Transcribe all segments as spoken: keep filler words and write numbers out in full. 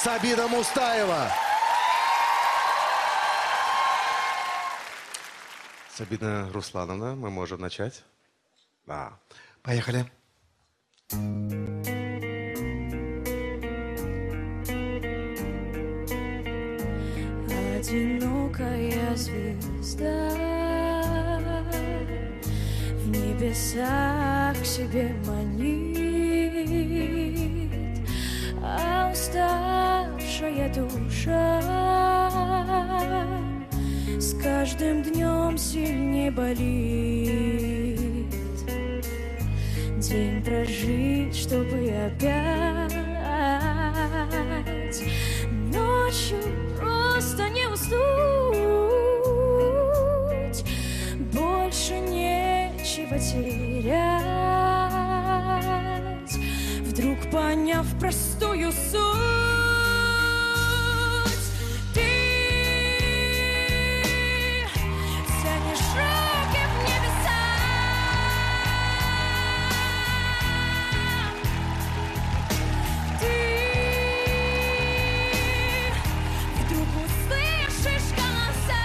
Сабина Мустаева. Сабина Руслановна, мы можем начать? Да. Поехали. Одинокая звезда в небесах к себе манит, а уставшая душа с каждым днем сильнее болит. День прожить, чтобы опять ночью просто не уснуть. Больше нечего терять, вдруг поняв простую суть. Ты тянешь руки в небеса, ты вдруг услышишь голоса.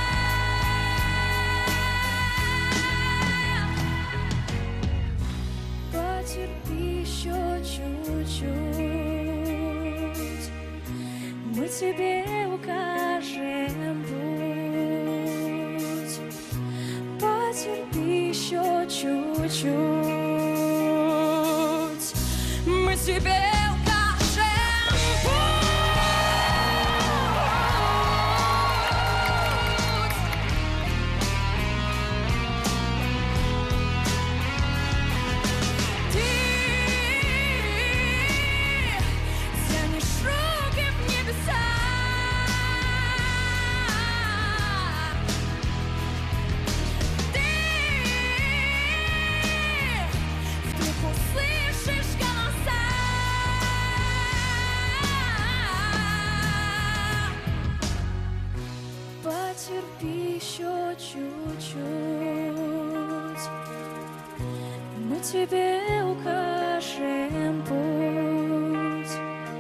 Потерпи еще чуть-чуть, мы тебе укажем путь. Потерпи еще чуть-чуть, мы тебе укажем путь. Ты тянешь руки в небеса, ты вдруг услышишь голоса. Потерпи еще чуть-чуть, мы тебе укажем путь.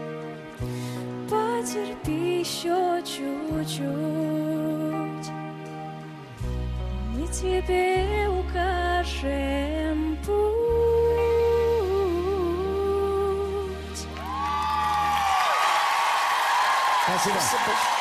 Потерпи еще чуть-чуть, мы тебе укажем путь. Спасибо.